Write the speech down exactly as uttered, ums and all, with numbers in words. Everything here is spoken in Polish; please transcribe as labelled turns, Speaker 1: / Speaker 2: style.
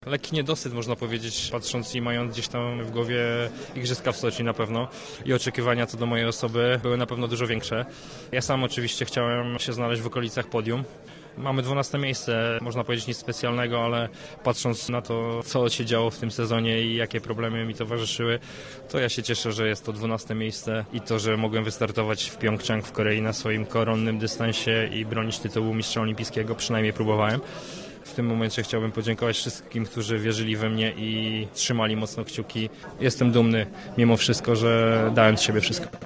Speaker 1: lekki niedosyt, można powiedzieć, patrząc i mając gdzieś tam w głowie igrzyska w Soczi na pewno i oczekiwania co do mojej osoby były na pewno dużo większe. Ja sam oczywiście chciałem się znaleźć w okolicach podium. Mamy dwunaste miejsce, można powiedzieć nic specjalnego, ale patrząc na to, co się działo w tym sezonie i jakie problemy mi towarzyszyły, to ja się cieszę, że jest to dwunaste miejsce i to, że mogłem wystartować w Pjongczang w Korei na swoim koronnym dystansie i bronić tytułu mistrza olimpijskiego, przynajmniej próbowałem. W tym momencie chciałbym podziękować wszystkim, którzy wierzyli we mnie i trzymali mocno kciuki. Jestem dumny mimo wszystko, że dałem z siebie wszystko.